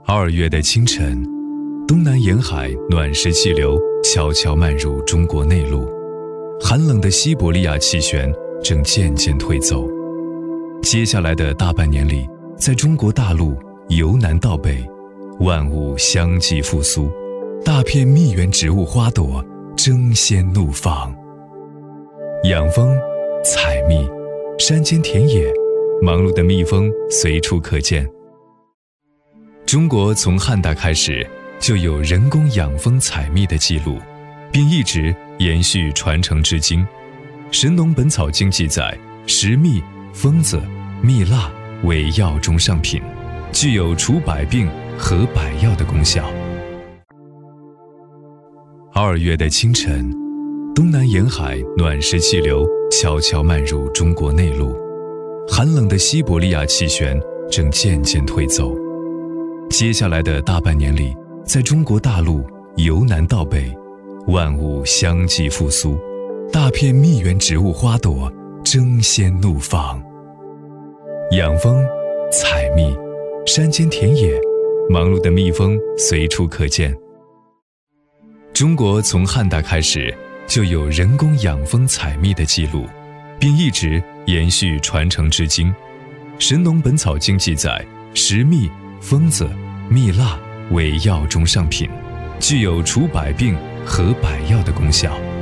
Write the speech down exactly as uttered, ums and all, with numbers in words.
二月的清晨，东南沿海暖湿气流悄悄漫入中国内陆，寒冷的西伯利亚气旋正渐渐退走。接下来的大半年里，在中国大陆由南到北，万物相继复苏，大片蜜源植物花朵争先怒放。养蜂、采蜜，山间田野，忙碌的蜜蜂随处可见。中国从汉代开始就有人工养蜂采蜜的记录，并一直延续传承至今。《神农本草经》记载，食蜜、蜂子、蜜蜡为药中上品，具有除百病和百药的功效。二月的清晨，东南沿海暖湿气流悄悄漫入中国内陆，寒冷的西伯利亚气旋正渐渐退走。接下来的大半年里，在中国大陆由南到北，万物相继复苏，大片蜜源植物花朵争先怒放。养蜂、采蜜，山间田野，忙碌的蜜蜂随处可见。中国从汉代开始就有人工养蜂采蜜的记录，并一直延续传承至今。《神农本草经》记载，食蜜、蜂子、蜜蜡为药中上品，具有除百病和百药的功效。